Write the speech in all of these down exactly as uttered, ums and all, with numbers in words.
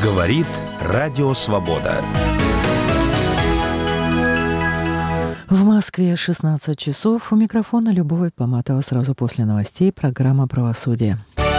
Говорит Радио Свобода. В Москве шестнадцать часов. У микрофона Любовь Поматова. Сразу после новостей программа «Правосудие».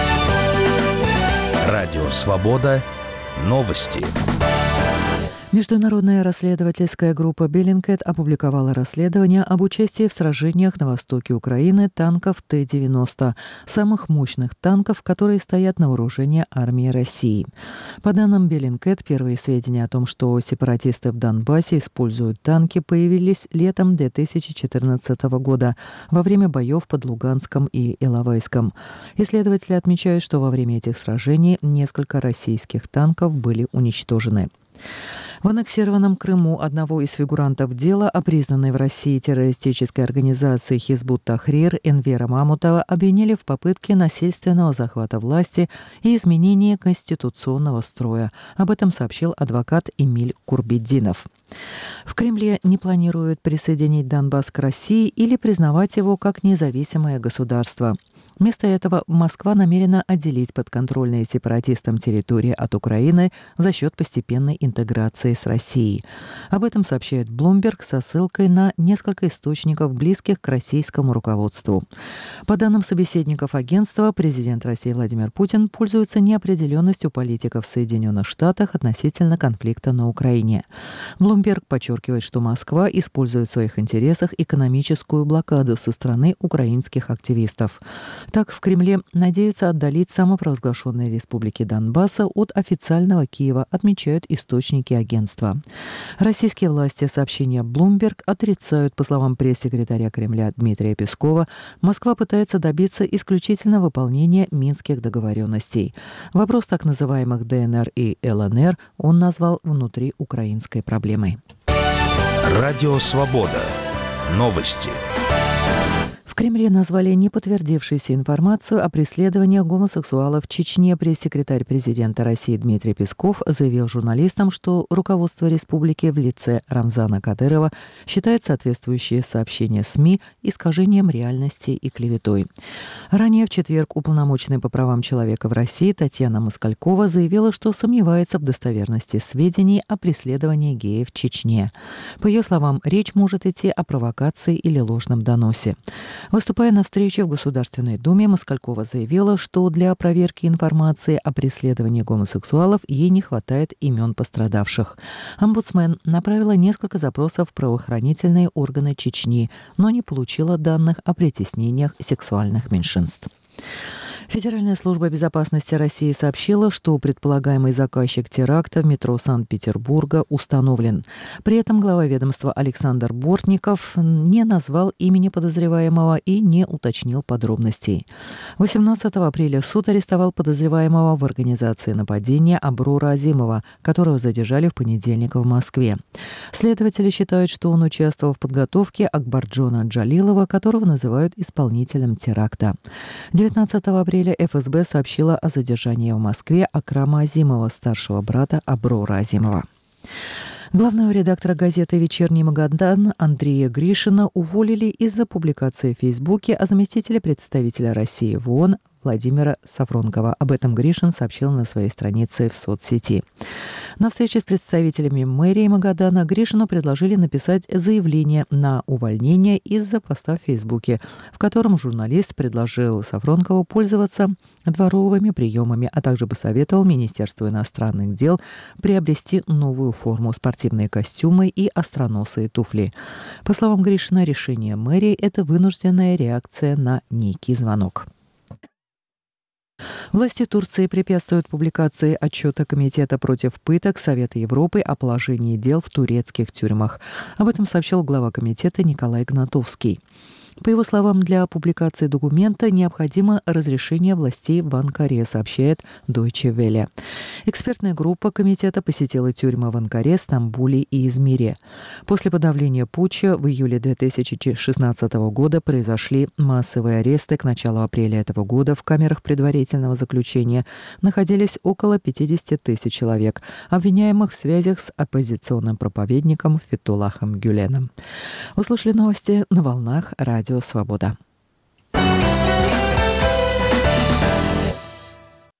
Радио Свобода. Новости. Международная расследовательская группа Bellingcat опубликовала расследование об участии в сражениях на востоке Украины танков Т девяносто, самых мощных танков, которые стоят на вооружении армии России. По данным Bellingcat, первые сведения о том, что сепаратисты в Донбассе используют танки, появились летом две тысячи четырнадцатого года во время боев под Луганском и Иловайском. Исследователи отмечают, что во время этих сражений несколько российских танков были уничтожены. В аннексированном Крыму одного из фигурантов дела о признанной в России террористической организации Хизбут Тахрир Энвера Мамутова обвинили в попытке насильственного захвата власти и изменения конституционного строя. Об этом сообщил адвокат Эмиль Курбетдинов. В Кремле не планируют присоединить Донбасс к России или признавать его как независимое государство. Вместо этого Москва намерена отделить подконтрольные сепаратистам территории от Украины за счет постепенной интеграции с Россией. Об этом сообщает Bloomberg со ссылкой на несколько источников, близких к российскому руководству. По данным собеседников агентства, президент России Владимир Путин пользуется неопределенностью политиков в Соединенных Штатах относительно конфликта на Украине. Bloomberg подчеркивает, что Москва использует в своих интересах экономическую блокаду со стороны украинских активистов. Так, в Кремле надеются отдалить самопровозглашенные республики Донбасса от официального Киева, отмечают источники агентства. Российские власти сообщения Bloomberg отрицают. По словам пресс-секретаря Кремля Дмитрия Пескова, Москва пытается добиться исключительно выполнения минских договоренностей. Вопрос так называемых Д Н Р и Л Н Р он назвал внутриукраинской проблемой. Радио Свобода. Новости. В Кремле назвали неподтвердившуюся информацию о преследованиях гомосексуалов в Чечне. Пресс-секретарь президента России Дмитрий Песков заявил журналистам, что руководство республики в лице Рамзана Кадырова считает соответствующие сообщения СМИ искажением реальности и клеветой. Ранее в четверг уполномоченная по правам человека в России Татьяна Москалькова заявила, что сомневается в достоверности сведений о преследовании геев в Чечне. По ее словам, речь может идти о провокации или ложном доносе. Выступая на встрече в Государственной Думе, Москалькова заявила, что для проверки информации о преследовании гомосексуалов ей не хватает имен пострадавших. Омбудсмен направила несколько запросов в правоохранительные органы Чечни, но не получила данных о притеснениях сексуальных меньшинств. Федеральная служба безопасности России сообщила, что предполагаемый заказчик теракта в метро Санкт-Петербурга установлен. При этом глава ведомства Александр Бортников не назвал имени подозреваемого и не уточнил подробностей. восемнадцатого апреля суд арестовал подозреваемого в организации нападения Аброра Азимова, которого задержали в понедельник в Москве. Следователи считают, что он участвовал в подготовке Акбарджона Джалилова, которого называют исполнителем теракта. девятнадцатого апреля Эф Эс Бэ сообщила о задержании в Москве Акрама Азимова, старшего брата Аброра Азимова. Главного редактора газеты «Вечерний Магадан» Андрея Гришина уволили из-за публикации в Фейсбуке о заместителе представителя России в ООН Владимира Савронкова. Об этом Гришин сообщил на своей странице в соцсети. На встрече с представителями мэрии Магадана Гришину предложили написать заявление на увольнение из-за поста в Фейсбуке, в котором журналист предложил Савронкову пользоваться дворовыми приемами, а также посоветовал Министерству иностранных дел приобрести новую форму, спортивные костюмы и остроносые туфли. По словам Гришина, решение мэрии – это вынужденная реакция на некий звонок. Власти Турции препятствуют публикации отчета Комитета против пыток Совета Европы о положении дел в турецких тюрьмах. Об этом сообщил глава комитета Николай Гнатовский. По его словам, для публикации документа необходимо разрешение властей в Анкаре, сообщает Deutsche Welle. Экспертная группа комитета посетила тюрьмы в Анкаре, Стамбуле и Измире. После подавления путча в июле две тысячи шестнадцатого года произошли массовые аресты. К началу апреля этого года в камерах предварительного заключения находились около пятьдесят тысяч человек, обвиняемых в связях с оппозиционным проповедником Фетхуллахом Гюленом. Вы слушали новости на волнах Радио Свобода.